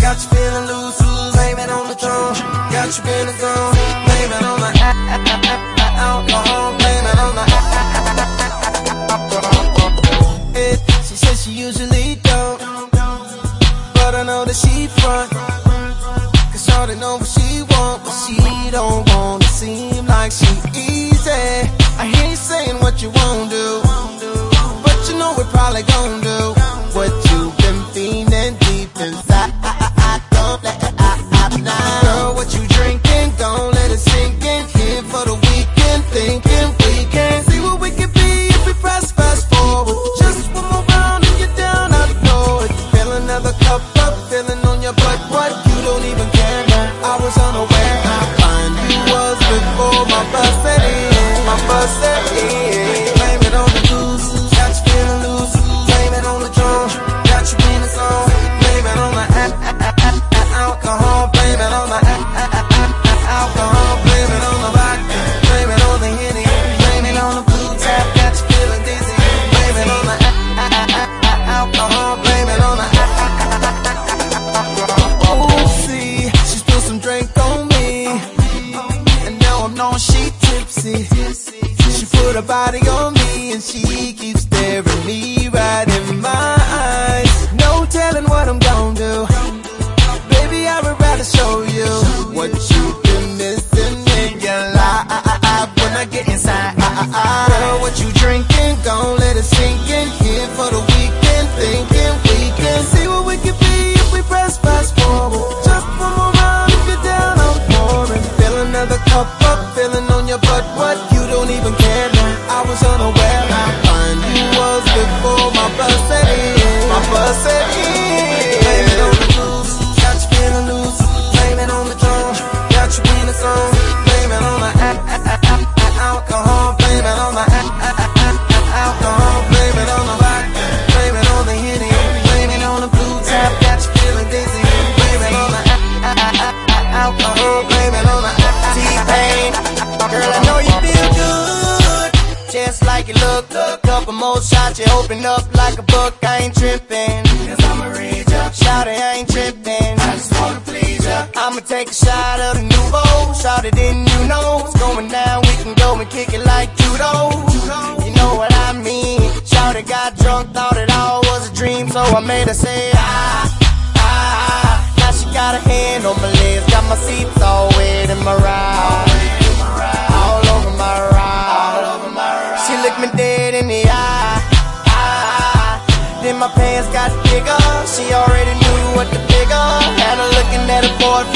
got you feeling loose, blame it on the drum. Got you in the zone, blame it on the alcohol, blame it on the She says she usually don't, but I know that she front, cause shawty know what she want, but she don't wanna seem like she easy. I hear you saying what you won't do, but you know we're probably gon' do what you've been feeling deep inside. Don't let it out now. Girl, what you drinking? Don't let it sink in. Here for the weekend, thinking we can see what we can be if we press fast forward. Just one more round and you're down, I know it. Fill another cup up, feeling on your butt. What? You don't even care now. I was unaware how fine you was before my bus set in. My bus set in. Blame it on the blues, got you feeling loose. Blame it on the drum, got you in the zone. Blame it on the alcohol. Blame it on the alcohol. Blame it on the vodka. Blame it on the Henny. Blame it on the blue tap, got you feeling dizzy. Blame it on the alcohol. Blame it on the oh, see, she spilled some drink on me, and now I'm knowing she tipsy. She put her body on me, and she keeps staring me right in my eyes. No telling what I'm gon' do. Baby, I would rather show you what you've been missing in your life when I get inside. Girl, what you drinking? Gon' let it sink in. Here for the weekend, thinking we can see what we can be if we press fast forward. Just one more round if you're down, I'm pouring. Fill another cup up, feeling on your butt. What? You don't even care now. I was unaware how fine you was before my bus set in. My bus set in. Blame it on the blues, got you feeling loose. Blame it on the drum, got you in the zone. Blame it on the alcohol. Blame it on the alcohol. Blame it on the vodka. Blame it on the Henny. Blame it on the blue tap, got you feeling dizzy. Blame it on the alcohol. Blame it on the T-Pain. Girl, I know you feel good, just like you look. Couple more shots, you open up like a book. I ain't tripping, cause I'ma read ya. Shout it, I ain't tripping, I just wanna please ya. I'ma take a shot of the nouveau. Shout it, didn't you know it's going down? We can go and kick it like judo. You know what I mean? Shout it, got drunk, thought it all was a dream, so I made her say Now she got a hand on my legs, got my seats all wet in my ride. All over my ride. She looked me dead in the eye. Then my pants got bigger. She already knew what to figure. Had her looking at her boyfriend